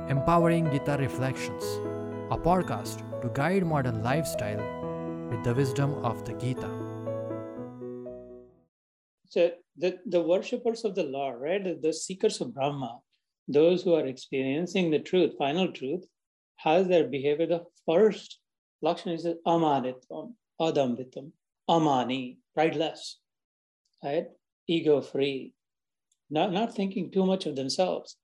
Empowering Gita Reflections, a podcast to guide modern lifestyle with the wisdom of the Gita. So the worshippers of the Lord, right? The seekers of Brahma, those who are experiencing the truth, final truth, how's their behavior? The first Lakshana is amanitvam, adambitam, amani, prideless, right? Ego-free, not thinking too much of themselves,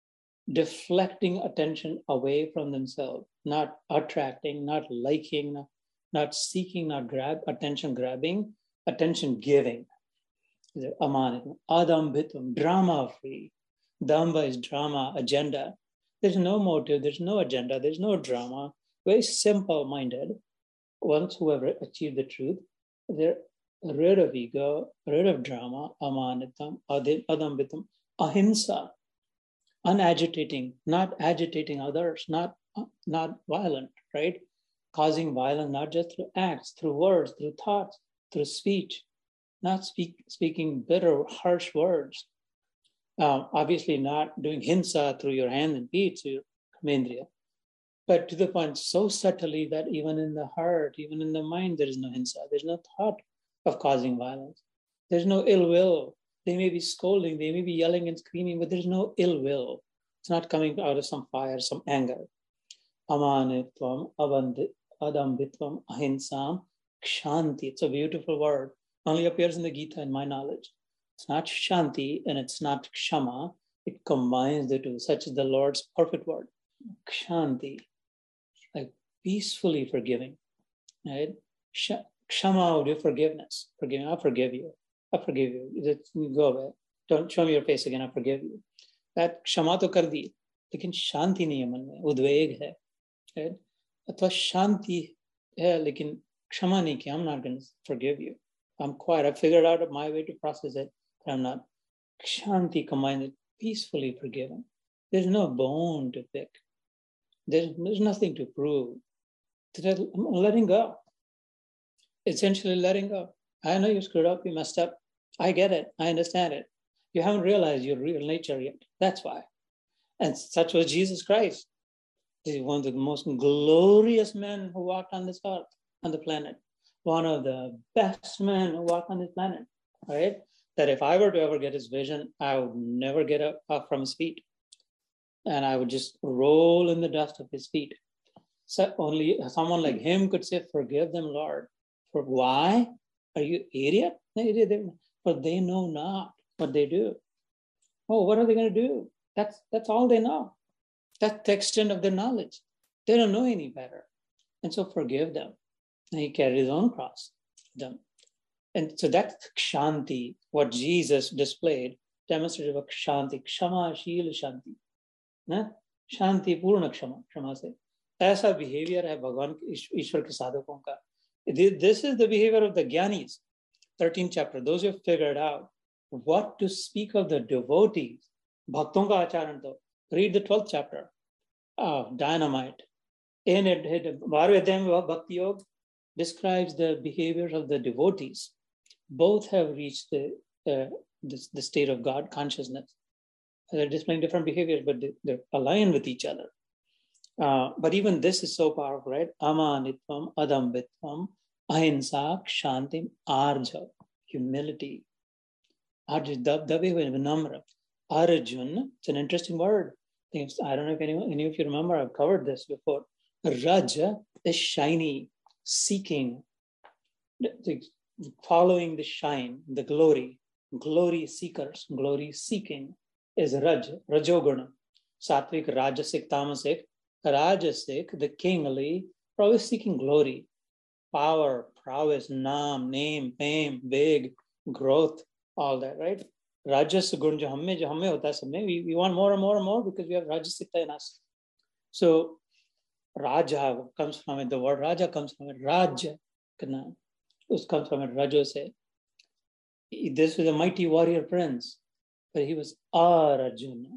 deflecting attention away from themselves, not attracting, not liking, not seeking, not attention grabbing, attention giving. Amanitvam, adambitam, drama free. Damba is drama, agenda. There's no motive, there's no agenda, there's no drama. Very simple minded. Once whoever achieved the truth, they're rid of ego, rid of drama, amanitam, adambitam, ahimsa, unagitating, not agitating others, not violent, right? Causing violence not just through acts, through words, through thoughts, through speech, not speaking bitter, harsh words. Obviously not doing hinsa through your hand and feet, so your kamendriya. But to the point so subtly that even in the heart, even in the mind, there is no hinsa. There's no thought of causing violence. There's no ill will. They may be scolding, they may be yelling and screaming, but there's no ill will. It's not coming out of some fire, some anger. Amanitvam, adambitvam, ahinsam, kshanti. It's a beautiful word. Only appears in the Gita in my knowledge. It's not shanti and it's not kshama. It combines the two, such as the Lord's perfect word. Kshanti, like peacefully forgiving, right? Kshama would be forgiveness. Forgiving, I forgive you. I forgive you. Go away. Don't show me your face again. I forgive you. That kshama to kar di, lekin shanti nahi hai man mein, udveg hai. Right? Athwa shanti hai, lekin kshama nahi ki, I'm not going to forgive you. I'm quiet. I figured out my way to process it, but I'm not. Kshanti combined with peacefully forgiven. There's no bone to pick. There's nothing to prove. I'm letting go. Essentially letting go. I know you screwed up, you messed up. I get it. I understand it. You haven't realized your real nature yet. That's why. And such was Jesus Christ. He's one of the most glorious men who walked on this earth, on the planet. One of the best men who walked on this planet, right? That if I were to ever get his vision, I would never get up from his feet. And I would just roll in the dust of his feet. So only someone like him could say, forgive them, Lord. For why? Are you idiot? For they know not what they do. Oh, what are they going to do? That's all they know. That's the extent of their knowledge. They don't know any better. And so forgive them. And he carried his own cross. Them. And so that's kshanti, what Jesus displayed, demonstrated of kshanti, kshama, shil, shanti. Na? Shanti, purna kshama, kshama se. ऐसा behavior है भगवान ईश्वर के साधकों का. This is the behavior of the Gyanis. 13th chapter. Those who have figured out what to speak of the devotees. Bhakton ka acharan to. Read the 12th chapter. Dynamite. In it, Bharvedem Bhakti Yoga describes the behaviors of the devotees. Both have reached the state of God consciousness. They're displaying different behaviors, but they're aligned with each other. But even this is so powerful, right? Amanitvam, adambitvam, ahimsa, kshantim, arja, humility. Arja, vinamra. Arjun, it's an interesting word. I don't know if any of you remember, I've covered this before. Raja is shiny, seeking, following the shine, the glory seekers, glory seeking is Rajoguna. Sattvic, Rajasic, Tamasic. Rajasic, the kingly, probably seeking glory, power, prowess, name, fame, big, growth, all that, right? Rajas gun jo hamme hota hai sabme, we want more and more and more because we have Rajasikta in us. So Raja comes from it, the word Raja comes from it, Raja, it comes from it, Rajo se. This was a mighty warrior prince, but he was Arjuna.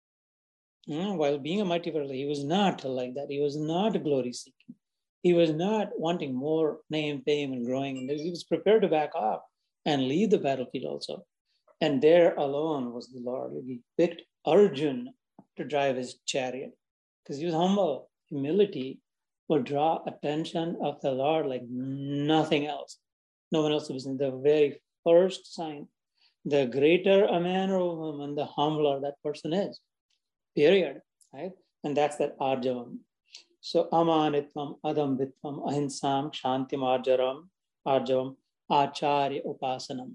While being a mighty warrior, he was not like that. He was not glory seeking. He was not wanting more name, fame, and growing. He was prepared to back off and leave the battlefield also. And there alone was the Lord. He picked Arjun to drive his chariot. because he was humble. Humility will draw attention of the Lord like nothing else. No one else is in the very first sign. The greater a man or woman, the humbler that person is. Period. Right? And that's that arjavam. So amanitvam, adambitvam, ahinsam, shantim, arjavam, acharya upasanam.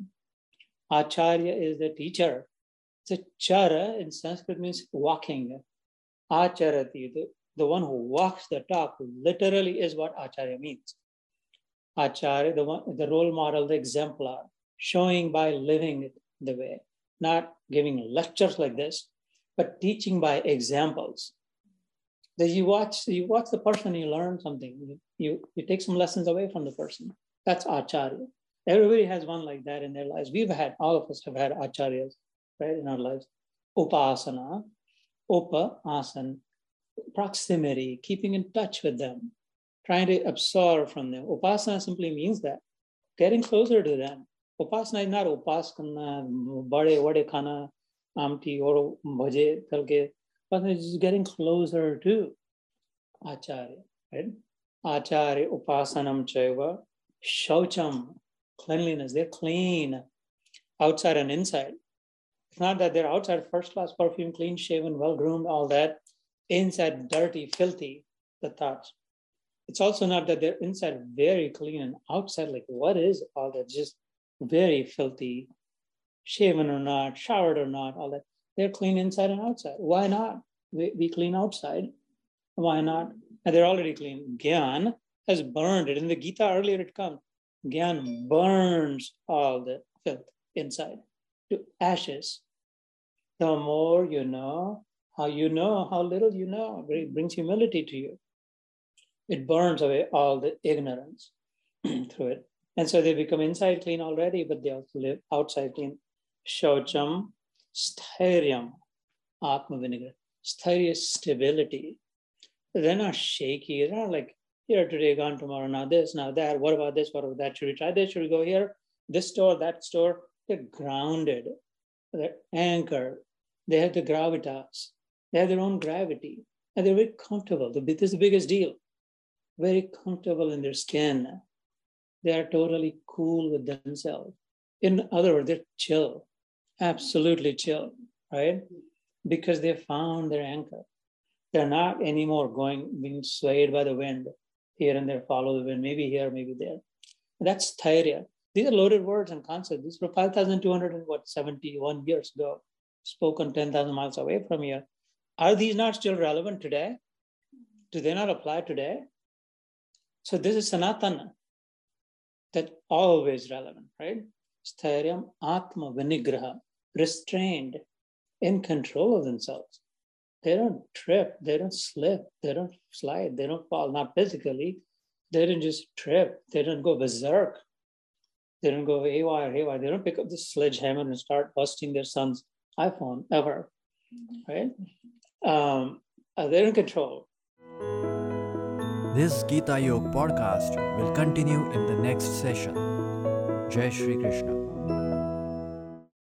Acharya is the teacher. So chara in Sanskrit means walking. Acharati, the one who walks the talk, literally is what acharya means. Acharya, the role model, the exemplar, showing by living it the way, not giving lectures like this, but teaching by examples. That you watch the person, you learn something. You take some lessons away from the person. That's acharya. Everybody has one like that in their lives. All of us have had acharyas, right, in our lives. Upasana, asana, proximity, keeping in touch with them, trying to absorb from them. Upasana simply means that, getting closer to them. Upasana is not upaskana, bade khana, amti, or bhaje, talke. Upasana is just getting closer to acharya, right? Acharya upasanam chaiva, shaucham, cleanliness. They're clean, outside and inside. It's not that they're outside first-class perfume, clean shaven, well-groomed, all that. Inside dirty, filthy, the thoughts. It's also not that they're inside very clean and outside like, what is all that? Just very filthy, shaven or not, showered or not, all that. They're clean inside and outside. Why not be clean outside? Why not? And they're already clean. Gyan has burned it. In the Gita earlier it comes. Gyan burns all the filth inside to ashes. The more you know how little you know. It brings humility to you. It burns away all the ignorance through it. And so they become inside clean already, but they also live outside clean. Shaucham, stairyam, atma vinigra. Stairya is stability. They're not shaky. They're not like, here today, gone tomorrow, now this, now that. What about this? What about that? Should we try this? Should we go here? This store, that store. They're grounded. They're anchored. They have the gravitas. They have their own gravity. And they're very comfortable. This is the biggest deal. Very comfortable in their skin. They are totally cool with themselves. In other words, they're chill. Absolutely chill, right? Because they found their anchor. They're not anymore being swayed by the wind. Here and there, follow the wind, maybe here, maybe there. That's Thairya. These are loaded words and concepts. These were 5,271 years ago, spoken 10,000 miles away from here. Are these not still relevant today? Do they not apply today? So this is Sanatana, that always relevant, right? Stairyam atma vinigraha, restrained, in control of themselves. They don't trip, they don't slip, they don't slide, they don't fall, not physically. They don't just trip, they don't go berserk. They don't go haywire. They don't pick up the sledgehammer and start busting their son's iPhone ever, right? They're in control. This Gita Yoga podcast will continue in the next session. Jai Shri Krishna.